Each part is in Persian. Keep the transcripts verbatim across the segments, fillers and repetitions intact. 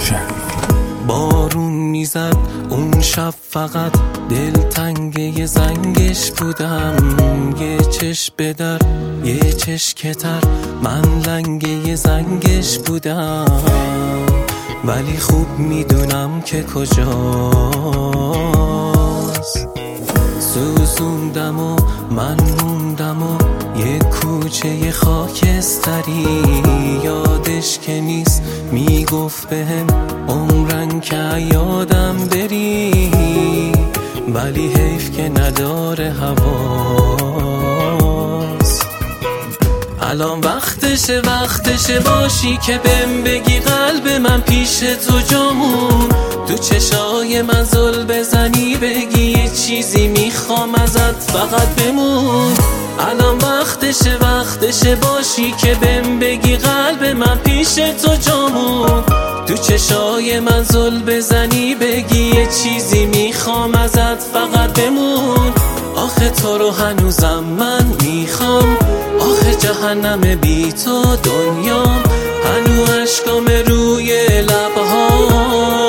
بارون میزد اون شب، فقط دلتنگه زنگش بودم. یه چش بدر یه چش کتر، من لنگه زنگش بودم. ولی خوب میدونم که کجاست. سوزوندم و من موندم و یه کوچه خاکستری. یادش که نیست میگفت بهم عمرن که یادم بری. ولی حیف که نداره حواس. الان وقتشه وقتشه باشی که بهم بگی قلب من پیش تو جامون. تو چشای من زل بزنی بگی یه چیزی میخوام ازت فقط بمون. الان وقتشه وقتشه باشی که بهم بگی قلب من پیش تو جامون. تو چشای من زل بزنی بگی یه چیزی میخوام ازت فقط بمون. آخه تو رو هنوزم من میخوام. آخه جهنم بی تو دنیام. هنو عشقام روی لبهام.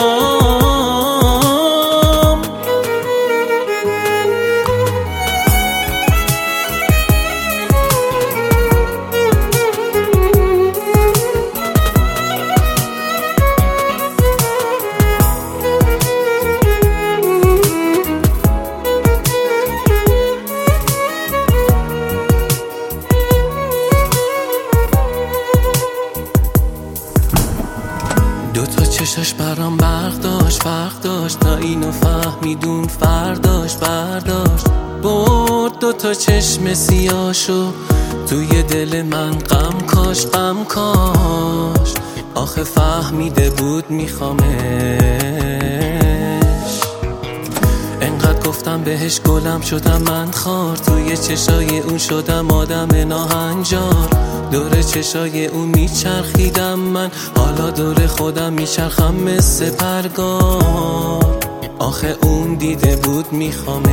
دوتا چشاش برام برق داشت فرق داشت. تا اینو فهمیدون فرداش برداشت برد. دوتا چشم سیاشو توی دل من غم کاش غم کاش. آخه فهمیده بود میخوامش. انقدر گفتم بهش گلم شدم من خار. توی چشای اون شدم آدم ناهنجار. دور چشای اون میچرخیدم من. حالا دور خودم میچرخم مثل پرگار. آخه اون دیده بود میخوامش.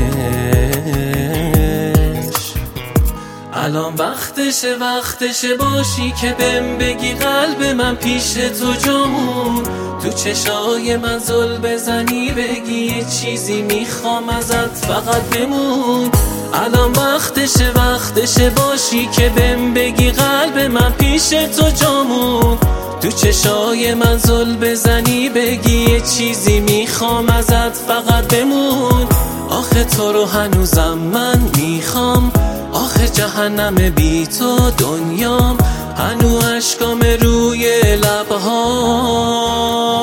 الان وقتشه وقتشه باشی که بهم بگی قلب من پیش تو جامون. تو چشای من زل بزنی بگی یه چیزی میخوام ازت فقط بمون. الان وقتشه وقتشه باشی که بهم بگی قلب من پیش تو جامون. تو چشای من زل بزنی بگی یه چیزی میخوام ازت فقط بمون. آخه تو رو هنوزم من میخوام. آخه جهنم بی تو دنیام. هنو عشقام روی لبهام.